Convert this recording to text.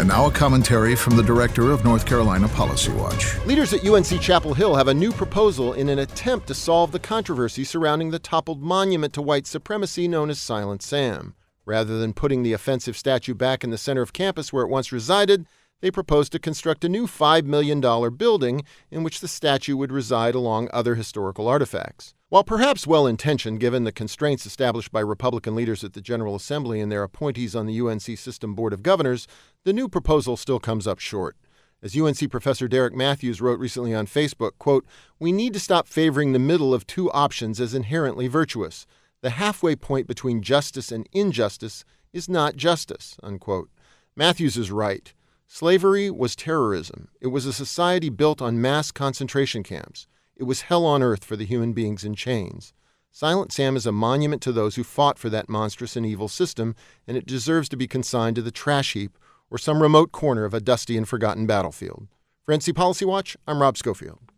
And now a commentary from the director of North Carolina Policy Watch. Leaders at UNC Chapel Hill have a new proposal in an attempt to solve the controversy surrounding the toppled monument to white supremacy known as Silent Sam. Rather than putting the offensive statue back in the center of campus where it once resided, they propose to construct a new $5 million building in which the statue would reside along other historical artifacts. While perhaps well-intentioned given the constraints established by Republican leaders at the General Assembly and their appointees on the UNC System Board of Governors, the new proposal still comes up short. As UNC professor Derek Matthews wrote recently on Facebook, quote, "We need to stop favoring the middle of two options as inherently virtuous. The halfway point between justice and injustice is not justice," unquote. Matthews is right. Slavery was terrorism. It was a society built on mass concentration camps. It was hell on earth for the human beings in chains. Silent Sam is a monument to those who fought for that monstrous and evil system, and it deserves to be consigned to the trash heap or some remote corner of a dusty and forgotten battlefield. For NC Policy Watch, I'm Rob Schofield.